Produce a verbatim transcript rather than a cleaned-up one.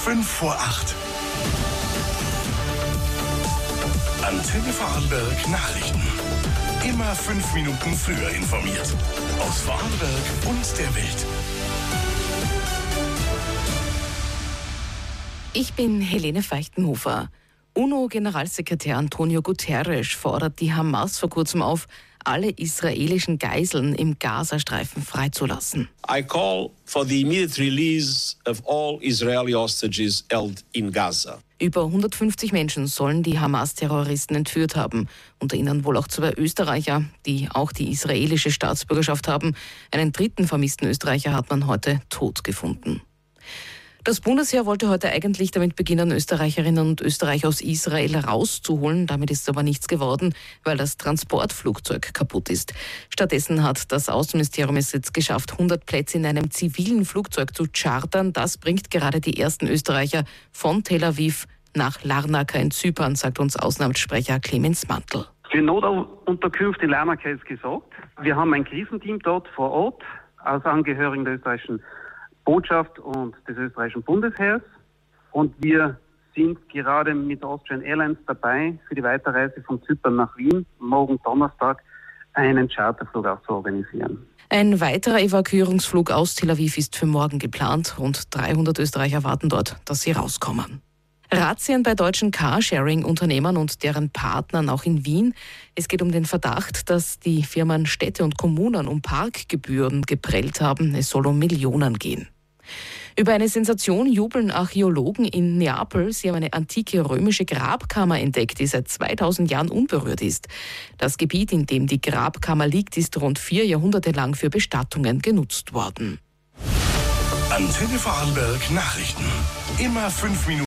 Fünf vor acht. Antenne Vorarlberg Nachrichten. Immer fünf Minuten früher informiert. Aus Vorarlberg und der Welt. Ich bin Helene Feichtenhofer. UNO-Generalsekretär Antonio Guterres fordert die Hamas vor kurzem auf, alle israelischen Geiseln im Gazastreifen freizulassen. I call for the immediate release of all Israeli hostages held in Gaza. Über hundertfünfzig Menschen sollen die Hamas-Terroristen entführt haben. Unter ihnen wohl auch zwei Österreicher, die auch die israelische Staatsbürgerschaft haben. Einen dritten vermissten Österreicher hat man heute tot gefunden. Das Bundesheer wollte heute eigentlich damit beginnen, Österreicherinnen und Österreicher aus Israel rauszuholen. Damit ist aber nichts geworden, weil das Transportflugzeug kaputt ist. Stattdessen hat das Außenministerium es jetzt geschafft, hundert Plätze in einem zivilen Flugzeug zu chartern. Das bringt gerade die ersten Österreicher von Tel Aviv nach Larnaca in Zypern, sagt uns Außenamtssprecher Clemens Mantel. Für Notunterkünfte in Larnaca ist gesorgt. Wir haben ein Krisenteam dort vor Ort aus Angehörigen der österreichischen Botschaft und des österreichischen Bundesheers. Und wir sind gerade mit der Austrian Airlines dabei, für die Weiterreise von Zypern nach Wien morgen Donnerstag einen Charterflug auch zu organisieren. Ein weiterer Evakuierungsflug aus Tel Aviv ist für morgen geplant. Rund dreihundert Österreicher warten dort, dass sie rauskommen. Razzien bei deutschen Carsharing-Unternehmern und deren Partnern auch in Wien. Es geht um den Verdacht, dass die Firmen Städte und Kommunen um Parkgebühren geprellt haben. Es soll um Millionen gehen. Über eine Sensation jubeln Archäologen in Neapel. Sie haben eine antike römische Grabkammer entdeckt, die seit zweitausend Jahren unberührt ist. Das Gebiet, in dem die Grabkammer liegt, ist rund vier Jahrhunderte lang für Bestattungen genutzt worden. Antenne Vorarlberg Nachrichten. Immer fünf Minuten.